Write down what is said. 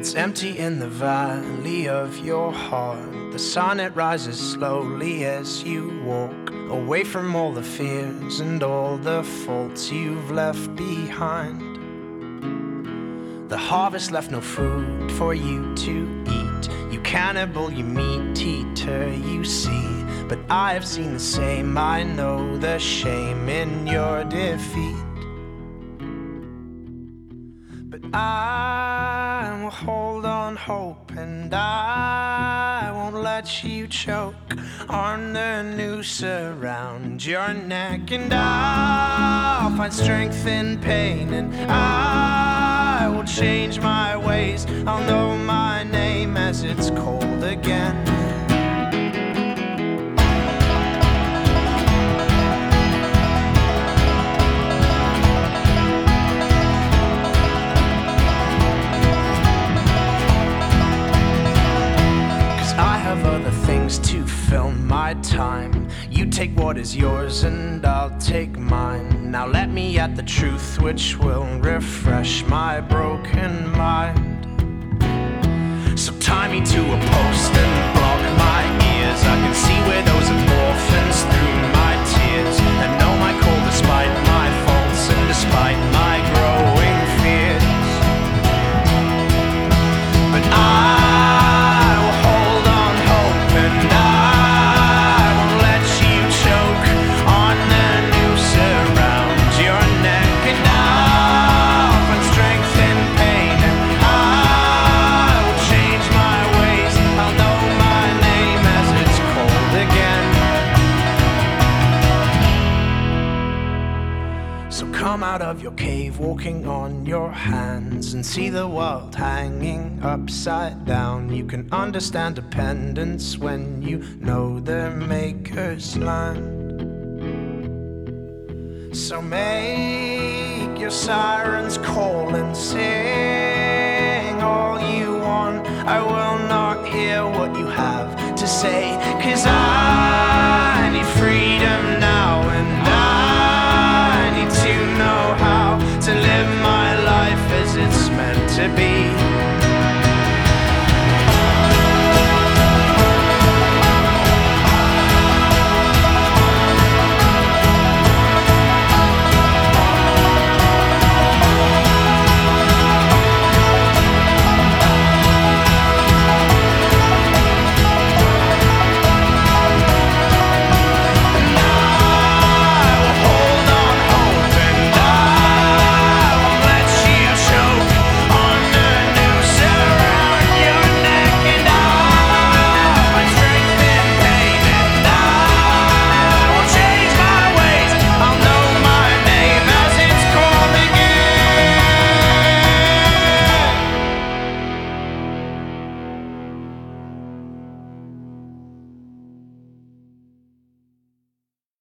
It's empty in the valley of your heart. The sun, it rises slowly as you walk away from all the fears and all the faults you've left behind. The harvest left no food for you to eat. You cannibal, you meat eater, you see. But I have seen the same, I know the shame in your defeat. But I will hold on hope, and I won't let you choke on the noose around your neck. And I'll find strength in pain, and I will change my ways. I'll know my name as it's cold again. To fill my time, you take what is yours and I'll take mine. Now let me at the truth which will refresh my broken mind. So tie me to a post and block my ears. I can see where those orphans through my tears, and know my call despite my faults and despite my growing fears. But I will hold on hope, and I won't let you choke on the noose around your neck. And I'll find strength in pain, and I will change my ways. I'll know my name as it's cold again. So come out of your cave, walking on your hands, and see the world hanging upside down. You can understand dependence when you know their maker's land. So make your sirens call and sing all you want. I will not hear what you have to say, 'cause I